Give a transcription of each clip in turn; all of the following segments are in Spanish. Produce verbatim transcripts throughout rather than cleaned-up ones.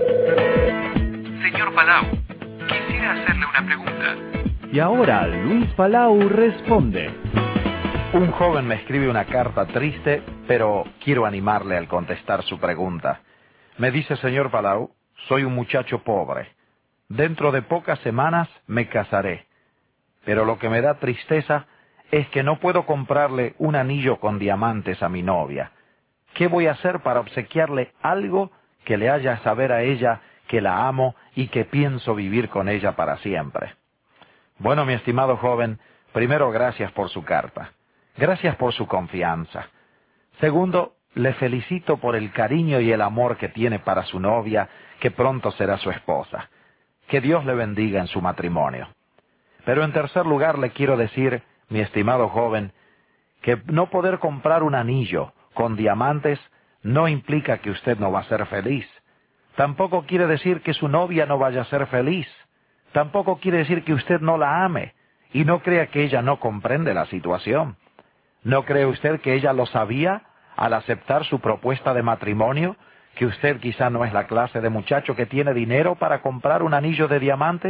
Señor Palau, quisiera hacerle una pregunta. Y ahora Luis Palau responde. Un joven me escribe una carta triste, pero quiero animarle al contestar su pregunta. Me dice: señor Palau, soy un muchacho pobre. Dentro de pocas semanas me casaré. Pero lo que me da tristeza es que no puedo comprarle un anillo con diamantes a mi novia. ¿Qué voy a hacer para obsequiarle algo que le haga saber a ella que la amo y que pienso vivir con ella para siempre? Bueno, mi estimado joven, primero, gracias por su carta. Gracias por su confianza. Segundo, le felicito por el cariño y el amor que tiene para su novia, que pronto será su esposa. Que Dios le bendiga en su matrimonio. Pero en tercer lugar le quiero decir, mi estimado joven, que no poder comprar un anillo con diamantes no implica que usted no va a ser feliz. Tampoco quiere decir que su novia no vaya a ser feliz. Tampoco quiere decir que usted no la ame y no crea que ella no comprende la situación. ¿No cree usted que ella lo sabía al aceptar su propuesta de matrimonio? ¿Que usted quizá no es la clase de muchacho que tiene dinero para comprar un anillo de diamantes?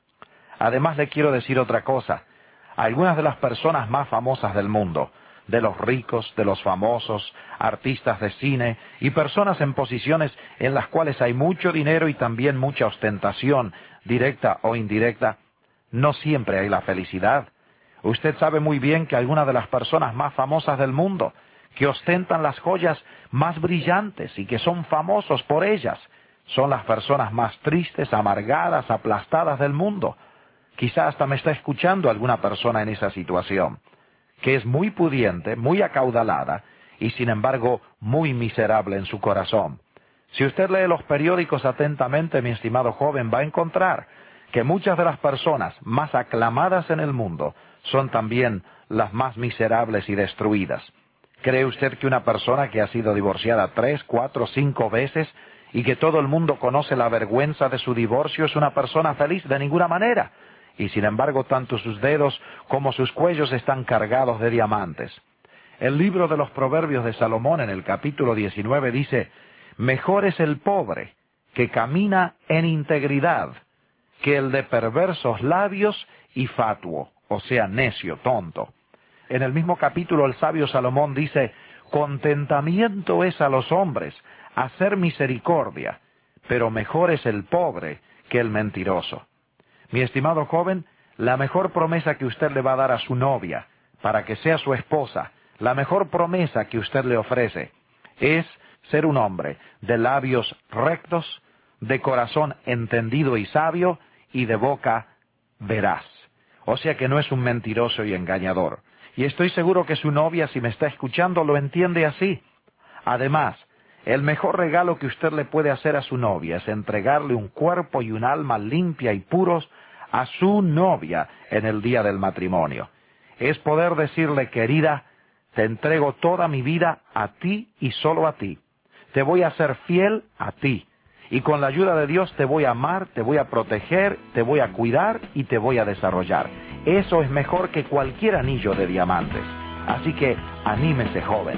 Además le quiero decir otra cosa. Algunas de las personas más famosas del mundo, de los ricos, de los famosos, artistas de cine y personas en posiciones en las cuales hay mucho dinero y también mucha ostentación, directa o indirecta, no siempre hay la felicidad. Usted sabe muy bien que algunas de las personas más famosas del mundo, que ostentan las joyas más brillantes y que son famosos por ellas, son las personas más tristes, amargadas, aplastadas del mundo. Quizá hasta me está escuchando alguna persona en esa situación, que es muy pudiente, muy acaudalada y sin embargo muy miserable en su corazón. Si usted lee los periódicos atentamente, mi estimado joven, va a encontrar que muchas de las personas más aclamadas en el mundo son también las más miserables y destruidas. ¿Cree usted que una persona que ha sido divorciada tres, cuatro, cinco veces y que todo el mundo conoce la vergüenza de su divorcio es una persona feliz? De ninguna manera. Y sin embargo, tanto sus dedos como sus cuellos están cargados de diamantes. El libro de los Proverbios de Salomón, en el capítulo diecinueve, dice: mejor es el pobre que camina en integridad que el de perversos labios y fatuo, o sea, necio, tonto. En el mismo capítulo, el sabio Salomón dice: contentamiento es a los hombres hacer misericordia, pero mejor es el pobre que el mentiroso. Mi estimado joven, la mejor promesa que usted le va a dar a su novia, para que sea su esposa, la mejor promesa que usted le ofrece, es ser un hombre de labios rectos, de corazón entendido y sabio, y de boca veraz. O sea que no es un mentiroso y engañador. Y estoy seguro que su novia, si me está escuchando, lo entiende así. Además, el mejor regalo que usted le puede hacer a su novia es entregarle un cuerpo y un alma limpia y puros a su novia en el día del matrimonio. Es poder decirle: querida, te entrego toda mi vida a ti y solo a ti. Te voy a ser fiel a ti. Y con la ayuda de Dios te voy a amar, te voy a proteger, te voy a cuidar y te voy a desarrollar. Eso es mejor que cualquier anillo de diamantes. Así que anímese, joven.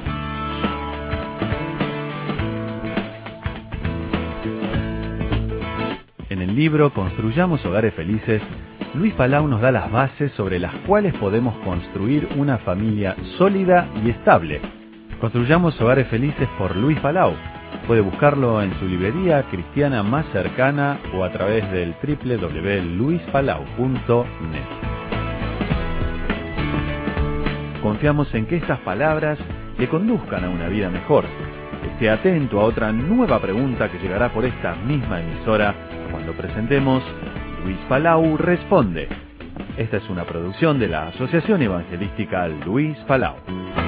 En el libro Construyamos Hogares Felices, Luis Palau nos da las bases sobre las cuales podemos construir una familia sólida y estable. Construyamos Hogares Felices por Luis Palau. Puede buscarlo en su librería cristiana más cercana o a través del doble u doble u doble u punto luis palau punto net. Confiamos en que estas palabras le conduzcan a una vida mejor. Esté atento a otra nueva pregunta que llegará por esta misma emisora cuando presentemos Luis Palau Responde. Esta es una producción de la Asociación Evangelística Luis Palau.